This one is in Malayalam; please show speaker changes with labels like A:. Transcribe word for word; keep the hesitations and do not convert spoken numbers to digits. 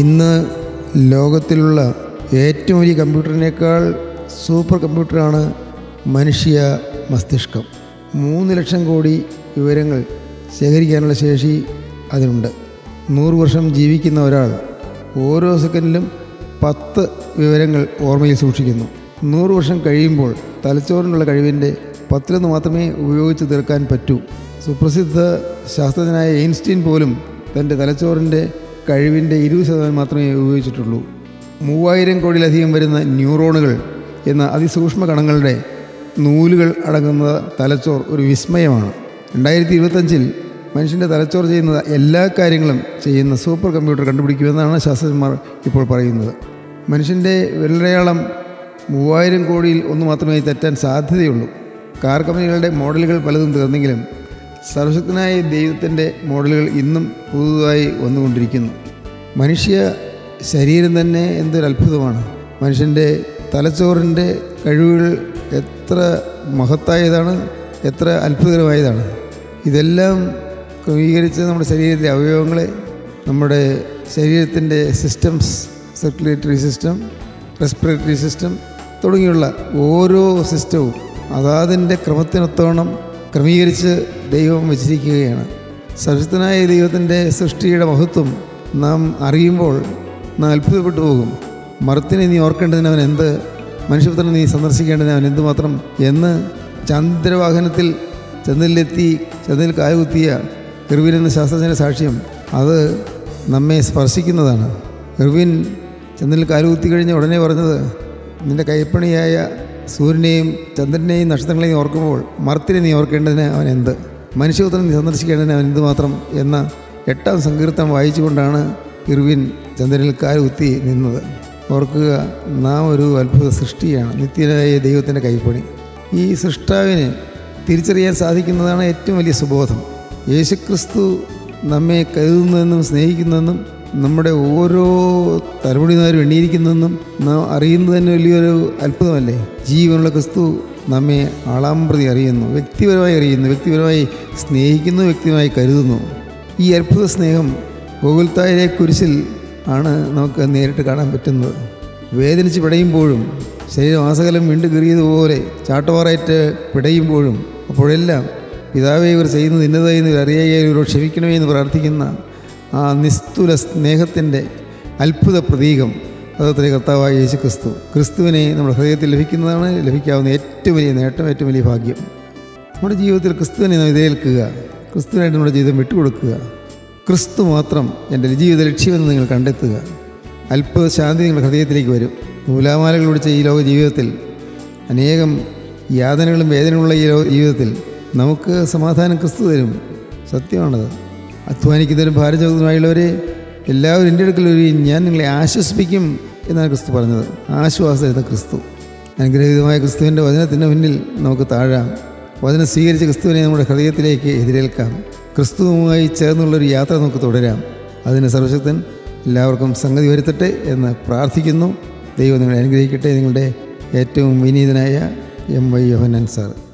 A: ഇന്ന് ലോകത്തിലുള്ള ഏറ്റവും വലിയ കമ്പ്യൂട്ടറിനേക്കാൾ സൂപ്പർ കമ്പ്യൂട്ടറാണ് മനുഷ്യ മസ്തിഷ്കം. മൂന്ന് ലക്ഷം കോടി വിവരങ്ങൾ ശേഖരിക്കാനുള്ള ശേഷി അതിനുണ്ട്. നൂറ് വർഷം ജീവിക്കുന്ന ഒരാൾ ഓരോ സെക്കൻഡിലും പത്ത് വിവരങ്ങൾ ഓർമ്മയിൽ സൂക്ഷിക്കുന്നു. നൂറ് വർഷം കഴിയുമ്പോൾ തലച്ചോറിനുള്ള കഴിവിൻ്റെ പത്തിലൊന്ന് മാത്രമേ ഉപയോഗിച്ച് തീർക്കാൻ പറ്റൂ. സുപ്രസിദ്ധ ശാസ്ത്രജ്ഞനായ ഐൻസ്റ്റീൻ പോലും തൻ്റെ തലച്ചോറിൻ്റെ കഴിവിൻ്റെ ഇരുപത് ശതമാനം മാത്രമേ ഉപയോഗിച്ചിട്ടുള്ളൂ. മൂവായിരം കോടിയിലധികം വരുന്ന ന്യൂറോണുകൾ എന്ന അതിസൂക്ഷ്മ കണങ്ങളുടെ നൂലുകൾ അടങ്ങുന്ന തലച്ചോർ ഒരു വിസ്മയമാണ്. രണ്ടായിരത്തി ഇരുപത്തഞ്ചിൽ മനുഷ്യൻ്റെ തലച്ചോർ ചെയ്യുന്ന എല്ലാ കാര്യങ്ങളും ചെയ്യുന്ന സൂപ്പർ കമ്പ്യൂട്ടർ കണ്ടുപിടിക്കുമെന്നാണ് ശാസ്ത്രജ്ഞന്മാർ ഇപ്പോൾ പറയുന്നത്. മനുഷ്യൻ്റെ വിരലടയാളം മൂവായിരം കോടിയിൽ ഒന്ന് മാത്രമേ തെറ്റാൻ സാധ്യതയുള്ളൂ. കാർ കമ്പനികളുടെ മോഡലുകൾ പലതും തീർന്നെങ്കിലും സർവശക്തനായ ദൈവത്തിൻ്റെ മോഡലുകൾ ഇന്നും പുതുതായി വന്നുകൊണ്ടിരിക്കുന്നു. മനുഷ്യ ശരീരം തന്നെ എന്തൊരു അത്ഭുതമാണ്. മനുഷ്യൻ്റെ തലച്ചോറിൻ്റെ കഴിവുകൾ എത്ര മഹത്തായതാണ്, എത്ര അത്ഭുതകരമായതാണ്. ഇതെല്ലാം ക്രമീകരിച്ച് നമ്മുടെ ശരീരത്തിലെ അവയവങ്ങളെ, നമ്മുടെ ശരീരത്തിൻ്റെ systems, circulatory system, respiratory system തുടങ്ങിയുള്ള ഓരോ സിസ്റ്റവും അതാതിൻ്റെ ക്രമത്തിനൊത്തവണ്ണം ക്രമീകരിച്ച് ദൈവം വച്ചിരിക്കുകയാണ്. സർവശക്തനായ ദൈവത്തിൻ്റെ സൃഷ്ടിയുടെ മഹത്വം നാം അറിയുമ്പോൾ നാം അത്ഭുതപ്പെട്ടു പോകും. മർത്തിനെ നീ ഓർക്കേണ്ടതിന് അവൻ എന്ത്, മനുഷ്യപുത്രനെ നീ സന്ദർശിക്കേണ്ടതിന് അവൻ എന്തുമാത്രം എന്ന് ചന്ദ്രവാഹനത്തിൽ ചന്ദ്രനിലെത്തി ചന്ദ്രനിൽ കാലുകുത്തിയ ഇർവിൻ എന്ന ശാസ്ത്രജ്ഞൻ്റെ സാക്ഷ്യം അത് നമ്മെ സ്പർശിക്കുന്നതാണ്. ഇർവിൻ ചന്ദ്രനിൽ കാലുകുത്തി കഴിഞ്ഞ് ഉടനെ പറഞ്ഞത്, നിൻ്റെ കൈപ്പണിയായ സൂര്യനെയും ചന്ദ്രനെയും നക്ഷത്രങ്ങളെയും ഓർക്കുമ്പോൾ മർത്തിനെ നീ ഓർക്കേണ്ടതിന് അവൻ എന്ത്, മനുഷ്യപുത്രനെ നീ സന്ദർശിക്കേണ്ടതിന് അവൻ എന്തുമാത്രം എന്ന എട്ടാം സങ്കീർത്തനം വായിച്ചുകൊണ്ടാണ് ഇർവിൻ ചന്ദ്രനിൽ കാലുകുത്തി നിന്നത്. ഓർക്കുക, നാം ഒരു അത്ഭുത സൃഷ്ടിയാണ്, നിത്യനായ ദൈവത്തിൻ്റെ കൈപ്പണി. ഈ സൃഷ്ടാവിനെ തിരിച്ചറിയാൻ സാധിക്കുന്നതാണ് ഏറ്റവും വലിയ സുബോധം. യേശുക്രിസ്തു നമ്മെ കരുതുന്നതെന്നും സ്നേഹിക്കുന്നതെന്നും നമ്മുടെ ഓരോ തലമുടിമാരും എണ്ണിയിരിക്കുന്നതെന്നും നാം അറിയുന്നത് തന്നെ വലിയൊരു അത്ഭുതമല്ലേ. ജീവനുള്ള ക്രിസ്തു നമ്മെ ആളാമ്പ്രതി അറിയുന്നു, വ്യക്തിപരമായി അറിയുന്നു, വ്യക്തിപരമായി സ്നേഹിക്കുന്നു, വ്യക്തിപരമായി കരുതുന്നു. ഈ അത്ഭുത സ്നേഹം ഗോകുൽത്തായിലെ കുരിശിൽ ആണ് നമുക്ക് നേരിട്ട് കാണാൻ പറ്റുന്നത്. വേദനിച്ച് പിടയുമ്പോഴും ശരീരം ആസകലം വീണ്ടു കീറിയതുപോലെ ചാട്ടവാറേറ്റ് പിടയുമ്പോഴും അപ്പോഴെല്ലാം പിതാവേ ഇവർ ചെയ്യുന്നത് ഇന്നതായി ഇവർ അറിയാതെ ഇവരോട് ക്ഷമിക്കണമേ എന്ന് പ്രാർത്ഥിക്കുന്ന ആ നിസ്തുല സ്നേഹത്തിൻ്റെ അത്ഭുത പ്രതീകം അതത്ര കർത്താവായ യേശു ക്രിസ്തു. ക്രിസ്തുവിനെ നമ്മുടെ ഹൃദയത്തിൽ ലഭിക്കുന്നതാണ് ലഭിക്കാവുന്ന ഏറ്റവും വലിയ നേട്ടം, ഏറ്റവും വലിയ ഭാഗ്യം. നമ്മുടെ ജീവിതത്തിൽ ക്രിസ്തുവിനെ നാം എതിരേൽക്കുക, ക്രിസ്തുവിനായിട്ട് നമ്മുടെ ജീവിതം വിട്ടുകൊടുക്കുക. ക്രിസ്തു മാത്രം എൻ്റെ ജീവിത ലക്ഷ്യമെന്ന് നിങ്ങൾ കണ്ടെത്തുക. അല്പ ശാന്തി നിങ്ങളുടെ ഹൃദയത്തിലേക്ക് വരും. നൂലാമാലകൾ പിടിച്ച ഈ ലോക ജീവിതത്തിൽ, അനേകം യാതനകളും വേദനകളുള്ള ഈ ലോക ജീവിതത്തിൽ നമുക്ക് സമാധാനം ക്രിസ്തു തരും. സത്യമാണത്. അധ്വാനിക്കുന്നവരും ഭാരചൗകര്യമായുള്ളവരെ എല്ലാവരും എൻ്റെ അടുക്കൽ ഒരു ഞാൻ നിങ്ങളെ ആശ്വസിപ്പിക്കും എന്നാണ് ക്രിസ്തു പറഞ്ഞത്. ആശ്വാസം എന്ന ക്രിസ്തു. അനുഗ്രഹീതമായ ക്രിസ്തുവിൻ്റെ വചനത്തിന് മുന്നിൽ നമുക്ക് താഴാം. വചനം സ്വീകരിച്ച ക്രിസ്തുവിനെ നമ്മുടെ ഹൃദയത്തിലേക്ക് എതിരേൽക്കാം. ക്രിസ്തുവുമായി ചേർന്നുള്ളൊരു യാത്ര നമുക്ക് തുടരാം. അതിന് സർവശക്തൻ എല്ലാവർക്കും സംഗതി വരുത്തട്ടെ എന്ന് പ്രാർത്ഥിക്കുന്നു. ദൈവം നിങ്ങളെ അനുഗ്രഹിക്കട്ടെ. നിങ്ങളുടെ ഏറ്റവും വിനീതനായ എം വൈ യോഹന്നാൻ സാർ.